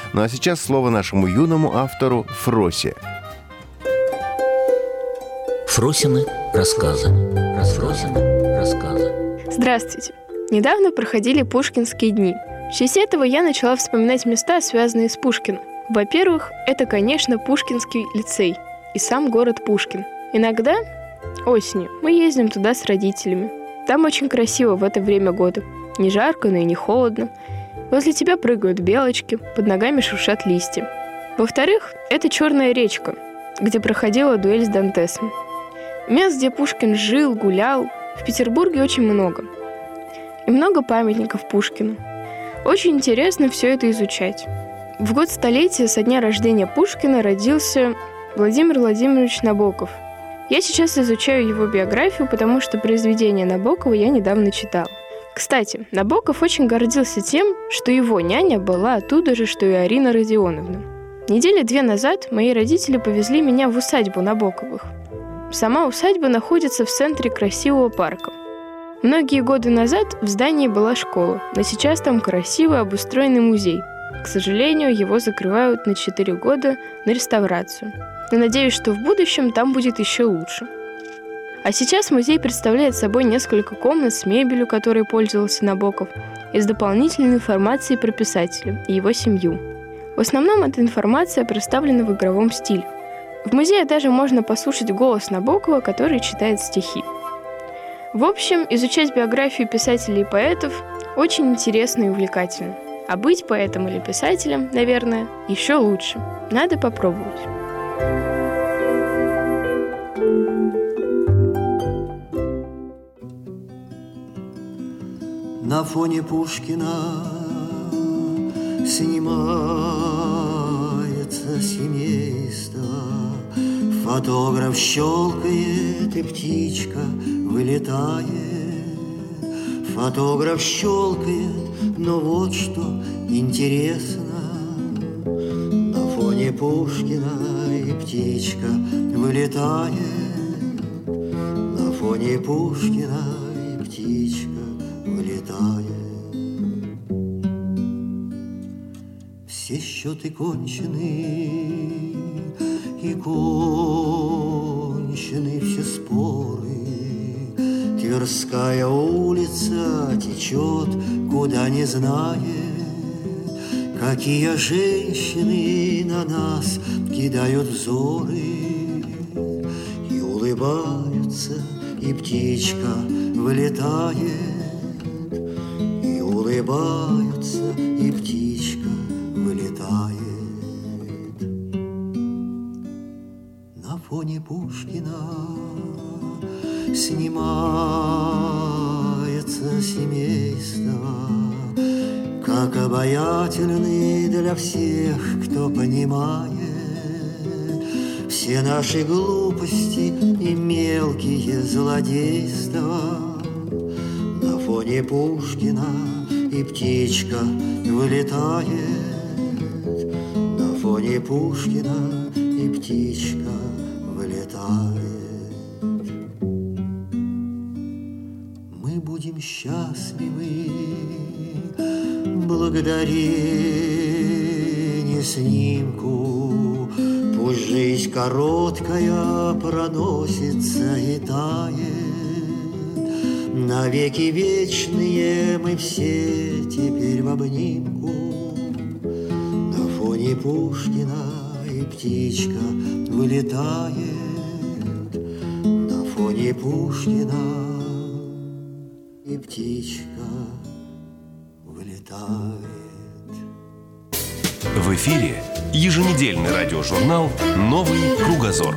Ну а сейчас слово нашему юному автору Фросе. Фросины рассказы. Здравствуйте! Недавно проходили Пушкинские дни. В честь этого я начала вспоминать места, связанные с Пушкиным. Во-первых, это, конечно, Пушкинский лицей и сам город Пушкин. Иногда осенью мы ездим туда с родителями. Там очень красиво в это время года. Не жарко, но и не холодно. Возле тебя прыгают белочки, под ногами шуршат листья. Во-вторых, это Черная речка, где проходила дуэль с Дантесом. Мест, где Пушкин жил, гулял, в Петербурге очень много. И много памятников Пушкину. Очень интересно все это изучать. В год столетия со дня рождения Пушкина родился Владимир Владимирович Набоков. Я сейчас изучаю его биографию, потому что произведение Набокова я недавно читала. Кстати, Набоков очень гордился тем, что его няня была оттуда же, что и Арина Родионовна. Недели 2 назад мои родители повезли меня в усадьбу Набоковых. Сама усадьба находится в центре красивого парка. Многие годы назад в здании была школа, но сейчас там красивый обустроенный музей. К сожалению, его закрывают на 4 года на реставрацию. Но надеюсь, что в будущем там будет еще лучше. А сейчас музей представляет собой несколько комнат с мебелью, которой пользовался Набоков, и с дополнительной информацией про писателя и его семью. В основном эта информация представлена в игровом стиле. В музее даже можно послушать голос Набокова, который читает стихи. В общем, изучать биографию писателей и поэтов очень интересно и увлекательно. А быть поэтом или писателем, наверное, еще лучше. Надо попробовать. На фоне Пушкина снимается семейство. Фотограф щелкает, и птичка вылетает. Фотограф щелкает, но вот что интересно. На фоне Пушкина и птичка вылетает. На фоне Пушкина и птичка вылетает. Все счеты кончены, и кончены все споры. Тверская улица течет, куда не знает. Какие женщины на нас кидают взоры. И улыбаются, и птичка вылетает. И улыбаются, и птичка вылетает. На фоне Пушкина снимается семейство, как обаятельны для всех, кто понимает все наши глупости и мелкие злодейства. На фоне Пушкина и птичка вылетает. На фоне Пушкина и птичка вылетает. Мы будем счастливы благодарение снимку. Пусть жизнь короткая проносится и тает. Навеки вечные мы все теперь в обнимку. На фоне Пушкина и птичка вылетает. На фоне Пушкина и птичка вылетает. В эфире еженедельный радиожурнал «Новый кругозор».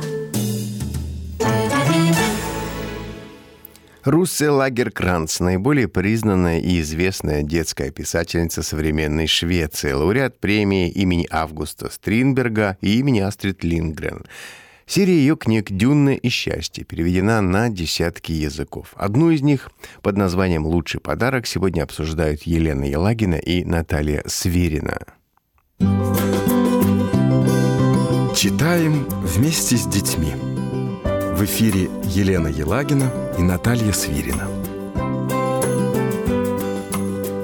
Руссе Лагеркранц – наиболее признанная и известная детская писательница современной Швеции, лауреат премии имени Августа Стринберга и имени Астрид Линдгрен. Серия ее книг «Дюна и счастье» переведена на десятки языков. Одну из них под названием «Лучший подарок» сегодня обсуждают Елена Елагина и Наталья Свирина. Читаем вместе с детьми. В эфире Елена Елагина и Наталья Свирина.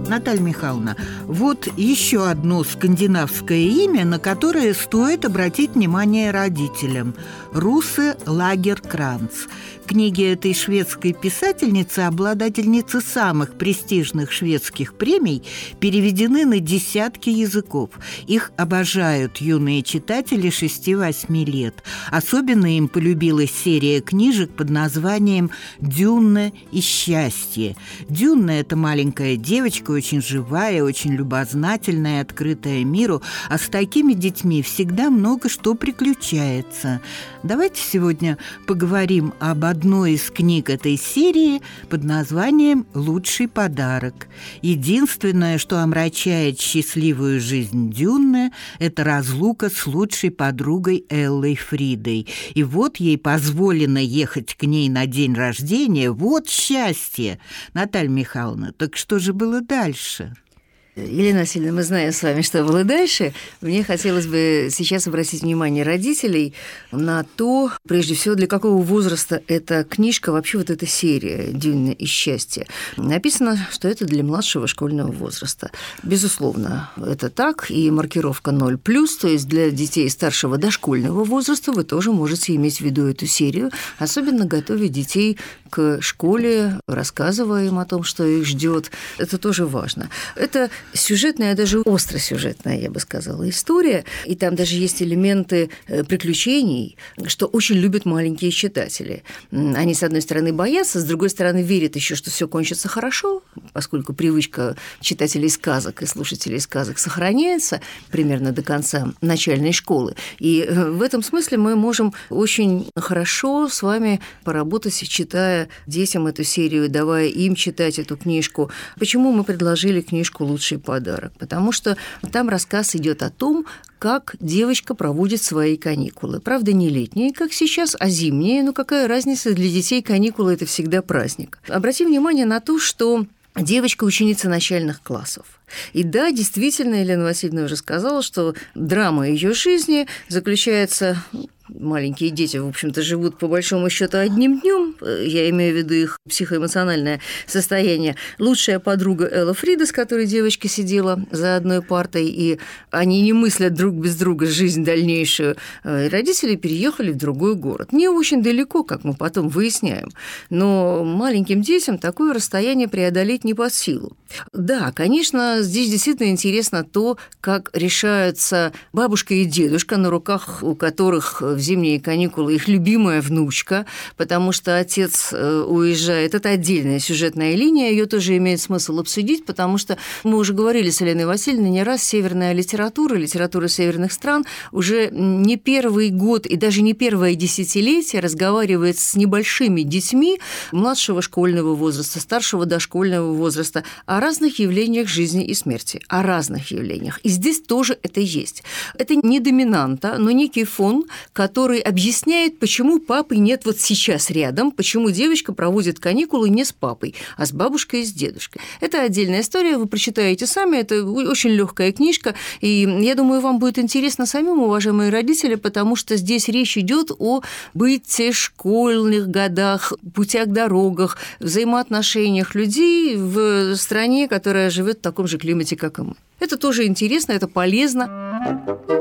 Наталья Михайловна, вот еще одно скандинавское имя, на которое стоит обратить внимание родителям – Русе Лагеркранц. Книги этой шведской писательницы, обладательницы самых престижных шведских премий, переведены на десятки языков. Их обожают юные читатели 6-8 лет. Особенно им полюбилась серия книжек под названием «Дюнна и счастье». Дюнна – это маленькая девочка, очень живая, очень любознательная, открытая миру, а с такими детьми всегда много что приключается. Давайте сегодня поговорим об одной из книг этой серии под названием «Лучший подарок». Единственное, что омрачает счастливую жизнь Дюнны, это разлука с лучшей подругой Эллой Фридой. И вот ей позволено ехать к ней на день рождения. Вот счастье! Наталья Михайловна, так что же было дальше? Елена Васильевна, мы знаем с вами, что было дальше. Мне хотелось бы сейчас обратить внимание родителей на то, прежде всего, для какого возраста эта книжка, вообще вот эта серия «Дюнна и счастье». Написано, что это для младшего школьного возраста. Безусловно, это так, и маркировка 0+, то есть для детей старшего дошкольного возраста вы тоже можете иметь в виду эту серию, особенно готовя детей к школе, рассказывая им о том, что их ждет. Это тоже важно. Это сюжетная, даже остросюжетная, я бы сказала, история. И там даже есть элементы приключений, что очень любят маленькие читатели. Они, с одной стороны, боятся, с другой стороны, верят еще, что все кончится хорошо, поскольку привычка читателей сказок и слушателей сказок сохраняется примерно до конца начальной школы. И в этом смысле мы можем очень хорошо с вами поработать, читая детям эту серию, давая им читать эту книжку. Почему мы предложили книжку «Лучший подарок»? Потому что там рассказ идет о том, как девочка проводит свои каникулы. Правда, не летние, как сейчас, а зимние. Но какая разница, для детей каникулы – это всегда праздник. Обратим внимание на то, что девочка – ученица начальных классов. И да, действительно, Елена Васильевна уже сказала, что драма ее жизни заключается... Маленькие дети, в общем-то, живут по большому счету одним днем. Я имею в виду их психоэмоциональное состояние. Лучшая подруга Элла Фрида, с которой девочка сидела за одной партой, и они не мыслят друг без друга жизнь дальнейшую. И родители переехали в другой город. Не очень далеко, как мы потом выясняем. Но маленьким детям такое расстояние преодолеть не под силу. Да, конечно, здесь действительно интересно то, как решаются бабушка и дедушка, на руках у которых в зимние каникулы их любимая внучка, потому что отец уезжает. Это отдельная сюжетная линия, ее тоже имеет смысл обсудить, потому что мы уже говорили с Еленой Васильевной не раз, северная литература северных стран уже не первый год и даже не первое десятилетие разговаривает с небольшими детьми младшего школьного возраста, старшего дошкольного возраста о разных явлениях жизни и смерти, о разных явлениях. И здесь тоже это есть. Это не доминанта, но некий фон, который объясняет, почему папы нет вот сейчас рядом, почему девочка проводит каникулы не с папой, а с бабушкой и с дедушкой. Это отдельная история, вы прочитаете сами, это очень легкая книжка, и я думаю, вам будет интересно самим, уважаемые родители, потому что здесь речь идет о быте, школьных годах, путях, дорогах, взаимоотношениях людей в стране, которая живет в таком же климате, как и мы. Это тоже интересно, это полезно.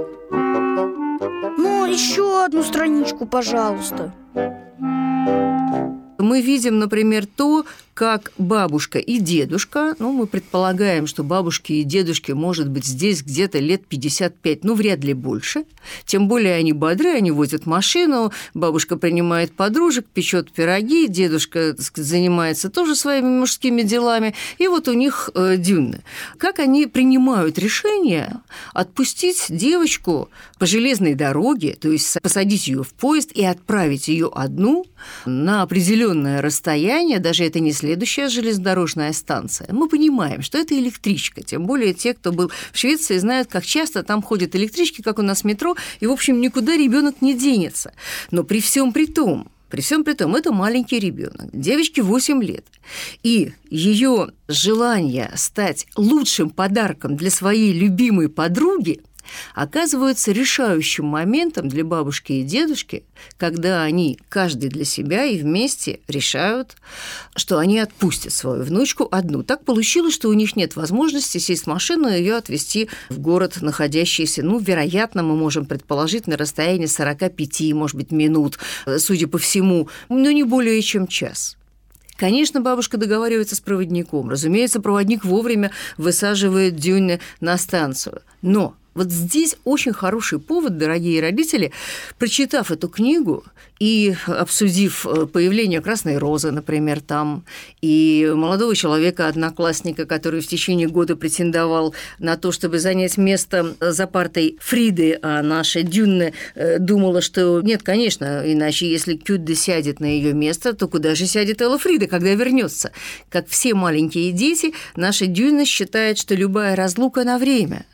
Ну, еще одну страничку, пожалуйста. Мы видим, например, то, как бабушка и дедушка, мы предполагаем, что бабушке и дедушке может быть здесь где-то лет 55, вряд ли больше. Тем более они бодры, они возят машину, бабушка принимает подружек, печет пироги, дедушка, так сказать, занимается тоже своими мужскими делами, и вот у них Дюнна. Как они принимают решение отпустить девочку по железной дороге, то есть посадить ее в поезд и отправить ее одну на определенное расстояние, даже это не следующая железнодорожная станция. Мы понимаем, что это электричка, тем более те, кто был в Швеции, знают, как часто там ходят электрички, как у нас метро, и, в общем, никуда ребенок не денется. Но при всем при том, это маленький ребенок, девочке 8 лет. И ее желание стать лучшим подарком для своей любимой подруги оказываются решающим моментом для бабушки и дедушки, когда они, каждый для себя и вместе решают, что они отпустят свою внучку одну. Так получилось, что у них нет возможности сесть в машину и ее отвезти в город, находящийся, вероятно, мы можем предположить, на расстоянии 45, может быть, минут, судя по всему, но не более чем час. Конечно, бабушка договаривается с проводником. Разумеется, проводник вовремя высаживает Дюнне на станцию. Но вот здесь очень хороший повод, дорогие родители, прочитав эту книгу и обсудив появление Красной Розы, например, там, и молодого человека-одноклассника, который в течение года претендовал на то, чтобы занять место за партой Фриды, а наша Дюнне думала, что нет, конечно, иначе если Кюдде сядет на ее место, то куда же сядет Элла Фрида, когда вернется? Как все маленькие дети, наша Дюнне считает, что любая разлука на время.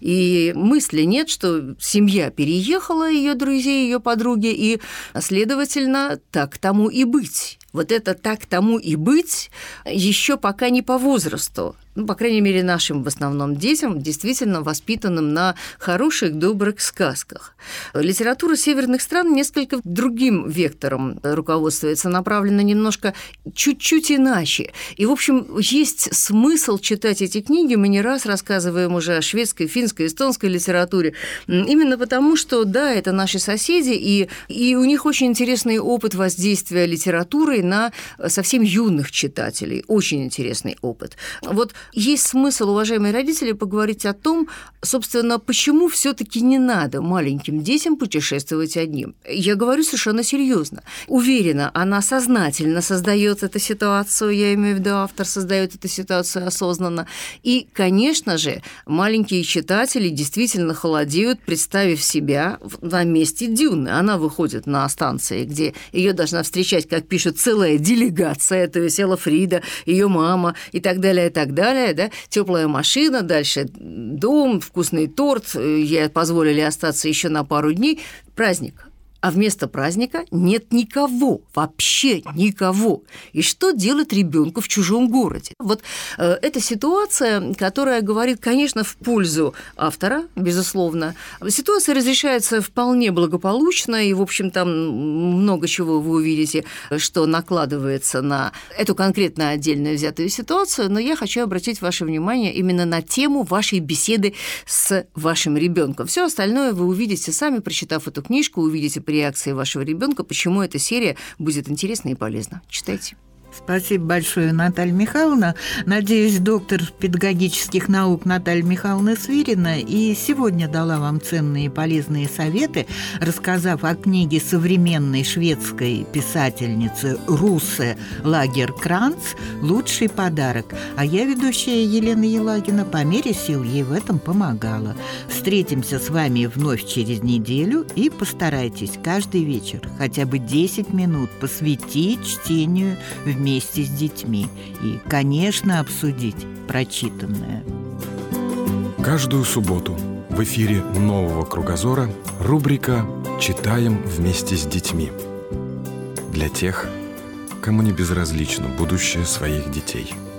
И мысли нет, что семья переехала, ее друзей, ее подруги, и, следовательно, так тому и быть. Вот это «так тому и быть» еще пока не по возрасту. По крайней мере, нашим в основном детям, действительно воспитанным на хороших, добрых сказках. Литература северных стран несколько другим вектором руководствуется, направлена немножко чуть-чуть иначе. И, в общем, есть смысл читать эти книги. Мы не раз рассказываем уже о шведской, финской, эстонской литературе. Именно потому, что, да, это наши соседи, и у них очень интересный опыт воздействия литературы на совсем юных читателей. Очень интересный опыт. Вот есть смысл, уважаемые родители, поговорить о том, собственно, почему все-таки не надо маленьким детям путешествовать одним. Я говорю совершенно серьезно. Уверена, она сознательно создает эту ситуацию, я имею в виду, автор создает эту ситуацию осознанно. И, конечно же, маленькие читатели действительно холодеют, представив себя на месте Дюны. Она выходит на станции, где ее должна встречать, как пишут, целая делегация, то есть Элла Фрида, ее мама и так далее, да? Теплая машина, дальше дом, вкусный торт, ей позволили остаться еще на пару дней. Праздник. А вместо праздника нет никого, вообще никого. И что делать ребенку в чужом городе? Вот эта ситуация, которая говорит, конечно, в пользу автора, безусловно. Ситуация разрешается вполне благополучно, и, в общем, там много чего вы увидите, что накладывается на эту конкретно отдельно взятую ситуацию, но я хочу обратить ваше внимание именно на тему вашей беседы с вашим ребенком. Все остальное вы увидите сами, прочитав эту книжку, увидите реакции вашего ребенка, почему эта серия будет интересна и полезна. Читайте. Спасибо большое, Наталья Михайловна. Надеюсь, доктор педагогических наук Наталья Михайловна Свирина и сегодня дала вам ценные и полезные советы, рассказав о книге современной шведской писательницы Русе Лагер-Кранц «Лучший подарок». А я, ведущая Елена Елагина, по мере сил ей в этом помогала. Встретимся с вами вновь через неделю и постарайтесь каждый вечер хотя бы 10 минут посвятить чтению вместе с детьми и, конечно, обсудить прочитанное. Каждую субботу в эфире «Нового кругозора» рубрика «Читаем вместе с детьми». Для тех, кому не безразлично будущее своих детей.